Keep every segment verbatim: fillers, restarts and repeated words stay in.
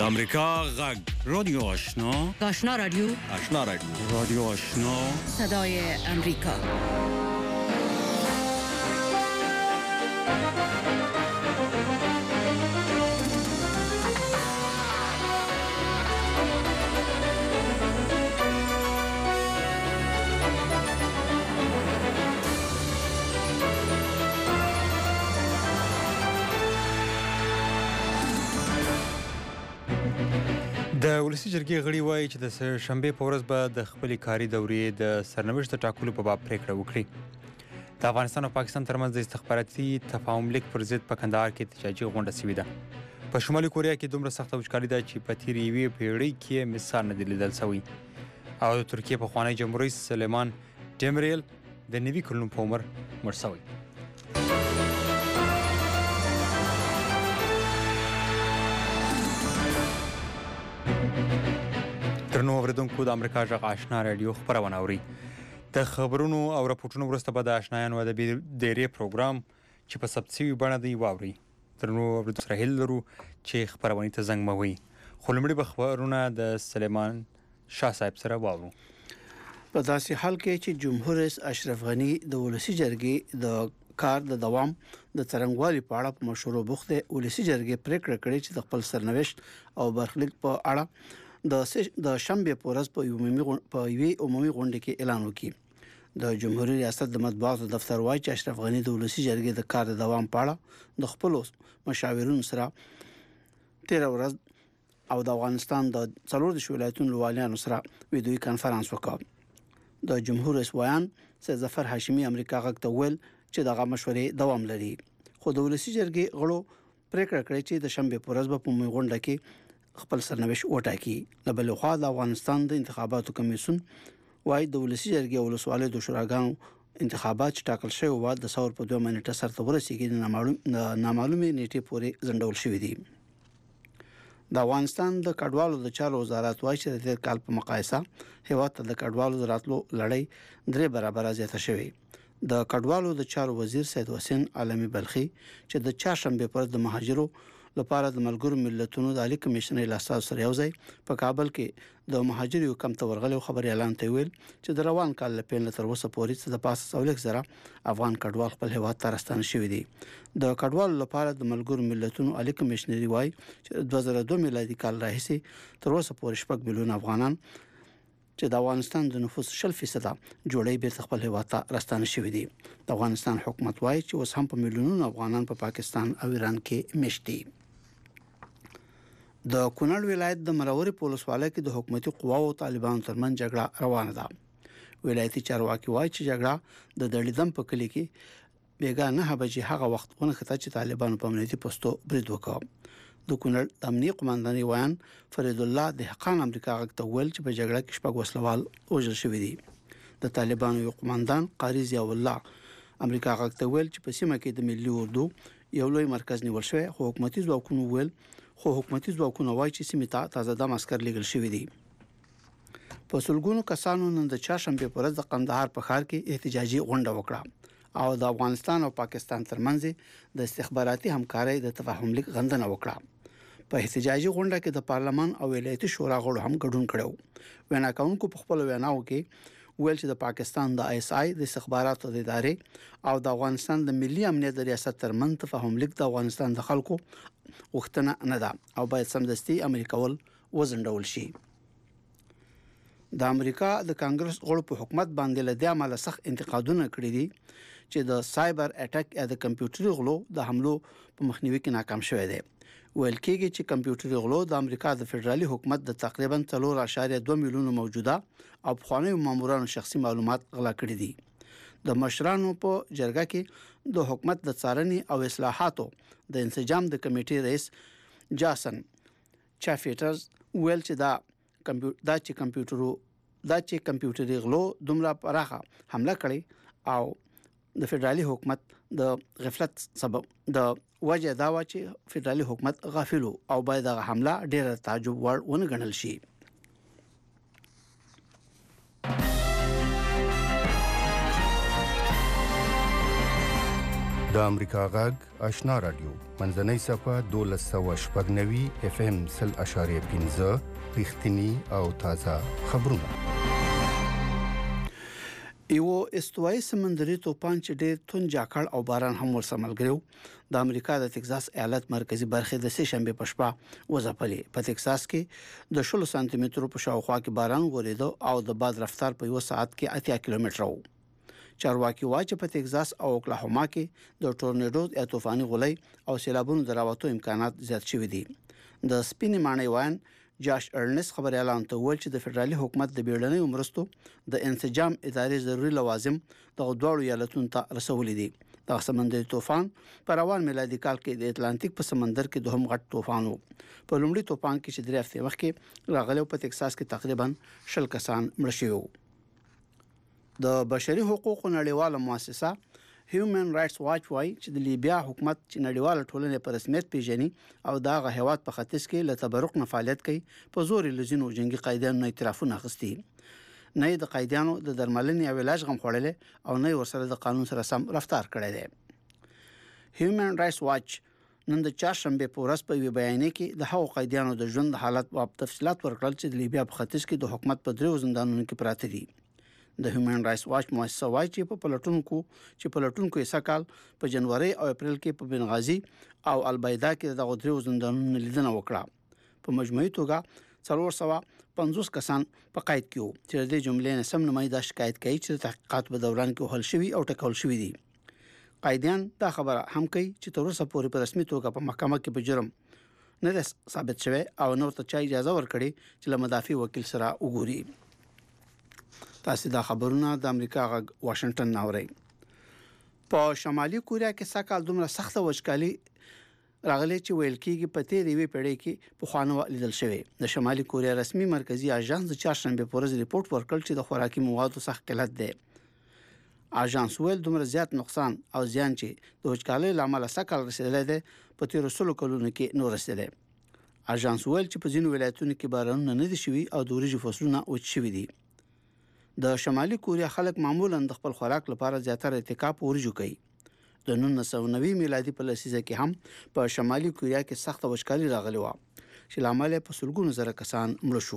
امریکا غږ رادیو آشنا آشنا رادیو آشنا رادیو رادیو آشنا صدای امریکا. د ولسی جرګې غړي وایي چې د شنبې په ورځ به د خپلې کاري دورې د سرنوشت د ټاکلو په باب پریکړه وکړي. د افغانستان او پاکستان ترمنځ د استخباراتي تفاهم لیک پر ضد په کندهار کې احتجاجي غونډه شوې ده. په شمالي کوریا کې دومره سخته وچکالي ده چې په تېرې یوې پېړۍ کې مثال نه دی لیدل شوی. او د ترکیې پخوانی جمهور رئیس سلیمان ډیمریل د نوي کلونو په عمر مړ شوی. درنو اوریدونکو، د امریکا غږ آشنا رادیو خپرونه اورئ. د خبرونو او راپورټونو وروسته به د آشنایانو ادبي ډیرې پروګرام چې په ثبت شوي بڼه دی واورئ. درنو اوریدونکو، سره هیله لرو چې خپرونې ته زنګ مه وهئ. خو لومړی به خبرونه د سلیمان شاه صاحب سره واورو. په داسې حال کې چې جمهور رئیس اشرف غني د ولسی جرګې د کار د دوام د څرنګوالي په اړه په مشورو بوخت دی. ولسی جرګې پریکړه کړې چې د خپل سرنوشت او برخلیک په اړه د د شنبې په ورځ په عمومي په یوې عمومي غونډه کې اعلان وکړي. د جمهوریت ریاست د مطبوعاتو دفتر وايي چې اشرف غني د ولسی جرګې د کار د دوام په اړه د خپل مشاورینو سره تیر ورځ او د افغانستان د څلور د ولایتونو والیانو سره ویډیوي کانفرنس وکړ. د جمهور رئیس ویان سید ظفر هاشمي امریکا غږ ته ویل چې دغه مشورې دوام لري. خو د ولسی جرګې غړو پریکړه کړې چې د شنبې په ورځ په عمومي غونډه کې خپل سرنوشت وټاکي. له بلې خوا د افغانستان د انتخاباتو کمیسیون وايي د ولسی جرګې او ولسوالۍ د شوراګانو انتخابات چې ټاکل شوی و د ثور په دوه منټه سره ورسیږي د نامعلوم نامعلومې نیټې پورې ځنډول شوی دی. د افغانستان د کډوالو د چارو وزارت وايي چې د تیر کال په مقایسه هیواد ته د کډوالو راتلو لړۍ درې برابره زیاته شوې. د کډوالو د چارو وزیر سید حسین عالمي بلخي چې د چهارشنبې پر د مهاجرو لپاره د ملګرو ملتونو د عالی کمیشنر لاساو سره یو ځای په کابل کې د مهاجرو کم تورغلو خبري اعلان ته ویل چې د روان کال لپاره تر اوسه پورې د پاسه څولک زره افغان کډوال خپل هیواد ته راستانه شوی دي. د کډوالو لپاره د ملګرو ملتونو عالی کمیشنر وایي چې دوه زره دوه میلادي کال راهیسې تر اوسه پورې شپږ میلیون افغانان چې د افغانستان د نفوس شل فیصد جوړې بیرته خپل هیواد ته راستانه شوی دي. د افغانستان حکومت وایي چې اوس هم په میلیونونو افغانان په پاکستان او ایران کې مشت دي. د کونړ ولایت د مروري پولیسوالۍ کې د حکومتي قواو او طالبانو ترمنځ جګړه روانه ده. ولایتي چارواکي وایي چې جګړه د دړیدم په کلی کې بیګا نه بجې هغه وخت ونښته چې طالبانو په امنیتي پوسټو برید وکړ. د کونړ د امنیتي قوماندانۍ ویان فرید الله د حقان امریکا غږ ته ویل چې په جګړه کې شپږ وسلوال وژل شوي دي. د طالبانو یو قوماندان قاری ضیاء الله امریکا غږ ته ویل چې په سیمه کې د ملي اردو یو لوی مرکز نیول شوی، خو حکومتي ځواکونو ویل خو حکومتي ځواکونه وایي چې سیمه ته تازه دم عسكر لېږل شوي دي. په سلګونو کسانو نن د چهارشنبې په ورځ د قندهار په ښار کې احتجاجي غونډه وکړه او د افغانستان او پاکستان ترمنځ د استخباراتي همکارۍ د تفاهم لیک غندنه وکړه. په احتجاجي غونډه کې د پارلمان او ولایتي شورا غړو هم ګډون کړو. وینا کوونکو په خپل ویناو کې ویل چې د پاکستان د آی اس آی د استخباراتو د ادارې او د افغانستان د ملي امنیت د ریاست ترمنځ تفاهم لیک د افغانستان د خلکو وختنه نه ده او باید سمدستي عملي کول وزندول شي. د امریکا د کانګرس غړو په حکومت باندې له دې عمله سخت انتقادونه کړي دي چې د سایبر اٹیک یا د کمپیوټري غلو د حملو په مخنیوي کې ناکام شوی دی. ویل کېږي چې کمپیوټري غلو د امریکا د فدرالي حکومت د تقریبا څلور اعشاریه دوه میلیونه موجوده او پخوانیو مامورانو شخصي معلومات غلا کړي دي. د مشرانو په جرګه کې د حکومت د څارنې او اصلاحاتو د انسجام د کمیټې رئیس جاسن چافیټرز ویل چې دا کمپیوټر دا چې کمپیوټرو دا چې کمپیوټري غلو دومره پراخه حمله کړي او د فدرالي حکومت د غفلت سبب د وجه دا و چې فدرالي حکومت غافل او باید د حمله ډېر تعجب وړ ونه ګڼل شي. د امریکا غږ آشنا رادیو منځنۍ صفه دولس سوه شپږ نوي اف ام سل اشاریه پنځه رښتینی او تازه خبرونه. یو استوایي سمندري طوفان چې ډېر توند جاکړ او باران هم ورسره ملګری د امریکا د تکساس ایالت مرکزی برخه د سه شنبه په شپه وځپلې. په تکساس کې د شل سانتي مترو په شاوخوا کې باران وریدو او د باد رفتار په یو ساعت کې اتیا کیلومتر وو. چارواکي وايي چې په تکساس او اوکلاهوما کې د ټورنیډو یا طوفاني غولۍ او سیلابونو د راوتو امکانات زیات شوي دي. د سپینې ماڼۍ وایي جاش ارنس خبري اعلان ته ویل چې د فدرالي حکومت د بیړنۍ مرستو د انسجام ادارې ضروري لوازم د دوړو ایالتونو ته رسولې دي. د سمندري طوفان پر روان میلادي کال کې د اتلانتیک په سمندر کې دوهم غټ طوفان وو. په لومړي طوفان کې چې درې هفتې مخکې راغلی په تکساس کې تقریبا شل کسان مړ شوي وو. د بشري حقوقو نړیواله مؤسسه هیومن رائټس واچ وايي چې د لیبیا حکومت چې نړیواله ټولنه په رسمیت پیژني او دا غ هیواد په ختیځ کې له تبرق نه فعالیت کوي په زور لزینو جنگي قایدانو اعترافونه اخستي. نه د قایدانو د درملنې او علاج غم خوړلې او نه ورسره د قانون سره سم رفتار کړی دی. هیومن رائټس واچ نن د چهارشنبه په ورځ په وی بیان کې د هغو قایدانو د ژوند حالت او تفصيلات ورکړل چې د لیبیا په ختیځ کې د حکومت په دریو زندانونو کې پراته دي. د هیومن رائټس واچ مؤسسه وايي چې په پلټونکو چې پلټونکو یې سکهال په جنوري او اپریل کې په بنغازي او البیدا کې د غوډریو زندانونو لیدنه وکړه. په مجموعي توګه څلور سوه پنځوس کسان په قید کې وو چې د جملې نه سم نمایده شکایت کوي چې تحقیقات په دوران کې حل شوي او ټکول شوي دي. قایدان دا خبره هم کوي چې تر اوسه پورې په رسمي توګه په محکمه کې په جرم نه ثابت شوی او نور ته چا اجازه ورکړي چې له مدافع وکیل سره وګوري. تاسو دا خبرونه د امریکا غږ واشنگټن ناوړي. په شمالي کوریا کې سکهال دومره سخته وچکالي راغلي چې ویل کېږي په تیرې وی پیړۍ کې په خوانو لیدل شوی. د شمالي کوریا رسمي مرکزی اژانس د چهارشنبه په ورځ ریپورت ورکړ چې د خوراکي موادو سخت قلت دی. اژانس ویل دومره زیات نقصان او زیان چې د وچکالۍ لامل سکهال رسیدلی دی په تیرو سلو کلونو کې نور رسیدلی. اژانس ویل چې په ځینو ولایتونو کې بارانونه نه دي شوي او د وریجو فصلونه وچ شوي دي. د شمالي کوریا خلک معمولا د خپل خوراک لپاره زیاتره اتکا په وریجو کوي. د نولس سوه نوي میلادي په لسیزه کې هم په شمالي کوریا کې سخته وچکالي راغلی و چې لامل په سلګونو زره کسان مړ شو.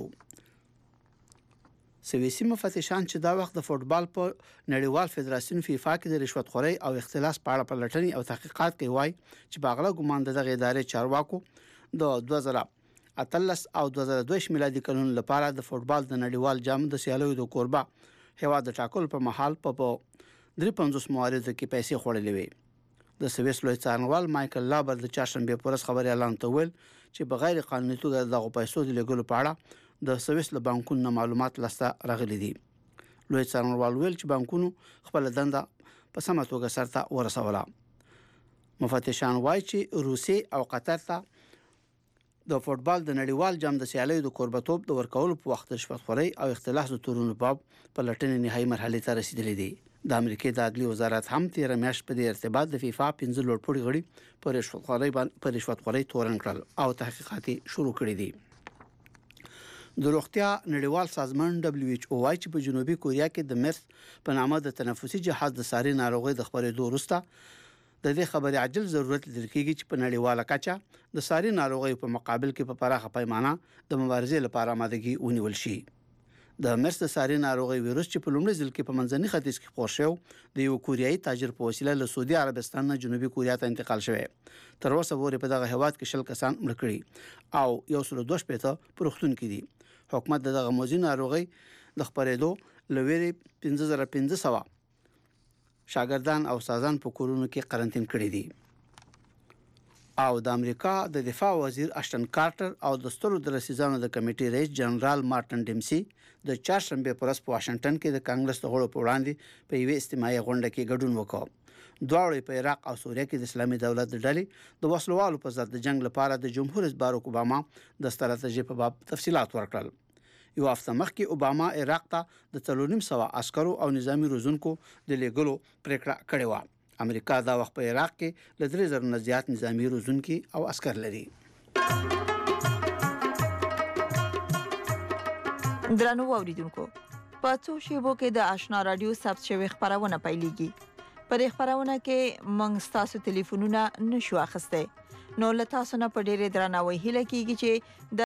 سویسي مفتشان چې دا وخت د فوټبال په نړیوال فدراسیون فیفا کې د رشوت خورۍ او اختلاس په اړه پلټنې او تحقیقات کوي وایي چې په اغله ګمان د دغه ادارې چارواکو د دوه زره اتلس او دوه زره دوه میلادي کلونو لپاره د فوټبال د نړیوال جام د سیالیو د کوربه هیواد د ټاکلو په محل په درې پنځوس مواردو کې پیسې خوړلې وي. د سویس لوی څارنوال مایکل لابر د چهارشنبه په ورځ خبري اعلان ته ویل چې بغیر قانوني توګه دغه پیسو د لګولو په اړه د سویس له بانکونو معلومات لاسته راغلي دي. لوی څارنوال ویل چې بانکونو خپل دنده په سمه توګه سرته ورسوله. مفتشان وایي چې روسي او قطر ته د فوټبال د نړیوال جام د سیالیو د کوربتوب د ورکولو په وخت رشوت خورۍ او اختلاس د تورونو باب په لټنې نهایي مرحله ته رسیدلې دي. د امریکای د عدلي وزارت هم تیر میاشت په دې ارتباط د فیفا پنځه لوړپوړي غړي په رشوت خورۍ باندې په رشوت خورۍ تورن کړل او تحقیقات شروع کړي دي. د روغتیا نړیوال سازمان دبليو ایچ او وايي چې په جنوبي کوریا کې د مرض په نامه د تنفسي جهاز د ساري ناروغي د خبرېدو وروسته د دې خبرې عاجل ضرورت لیدل کېږي چې په نړیواله کچه د ساري ناروغي په مقابل کې په پراخه پیمانه د مبارزې لپاره آمادګي ونیول شي. د مرض د ساري ناروغي ویروس چې په لومړي ځل کې په منځني ختیځ کې خپور شو د یو کوریایي تاجر په وسیله له سعودي عربستان نه جنوبي کوریا ته انتقال شوی. تر اوسه پورې په دغه هیواد کې شل کسان مړ کړي او یو سل دوه شپېته په روغتون کې دي. حکومت دغه موزي ناروغي د خپرېدو لویری پنځه زره پنځه سوه شاګردان او سازان په کورونو کې قرنټین کړي دي. او د امریکا د دفاع وزیر اشټن کارټر او د سترو د رسیدانو د کمیټې رئیس جنرال مارټن ډیمسي د چهارشنبه په ورځ په واشنگټن کې د کانګرس د غړو په وړاندې په یوې استماعي غونډه کې ګډون وکړ. دواړو په عراق او سوریه کې د اسلامي دولت د ډلې د وسلوالو په ضد د جنگ لپاره د جمهور رئیس باراک اوباما د ستراتیژي په باب تفصيلات ورکړل. یو هفته مخکې اوباما عراق ته د څلور نیم سوه عسکرو او نظامی روزونکو د لېږلو پریکړه کړې و. امریکا دا وخت په عراق کې له درې زره نه زیات نظامی روزونکي او عسكر لري. درنو اوریدونکو په څو شیبو کې د آشنا رادیو ثبت شوی خبرونه پیلېږي. په دې خبرونه کې موږ تاسو ټلیفونونه نشو اخیسته. نو له تاسو نه په ډېرې درناوي هیله کیږي چې